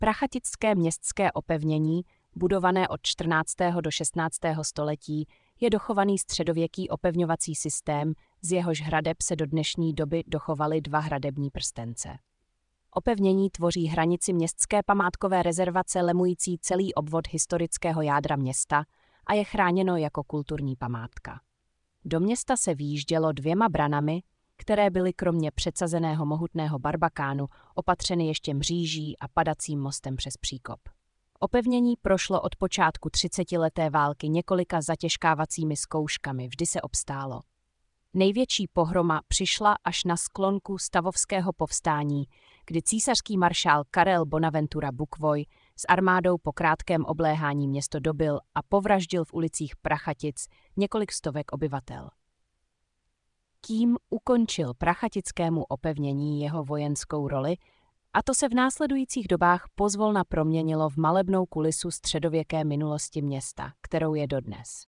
Prachatické městské opevnění, budované od 14. do 16. století, je dochovaný středověký opevňovací systém, z jehož hradeb se do dnešní doby dochovaly 2 hradební prstence. Opevnění tvoří hranici městské památkové rezervace lemující celý obvod historického jádra města a je chráněno jako kulturní památka. Do města se vjíždělo 2 branami, které byly kromě předsazeného mohutného barbakánu opatřeny ještě mříží a padacím mostem přes příkop. Opevnění prošlo od počátku 30leté války několika zatěžkávacími zkouškami, vždy se obstálo. Největší pohroma přišla až na sklonku stavovského povstání, kdy císařský maršál Karel Bonaventura Bukvoj s armádou po krátkém obléhání město dobyl a povraždil v ulicích Prachatic několik stovek obyvatel. Tím ukončil prachatickému opevnění jeho vojenskou roli a to se v následujících dobách pozvolna proměnilo v malebnou kulisu středověké minulosti města, kterou je dodnes.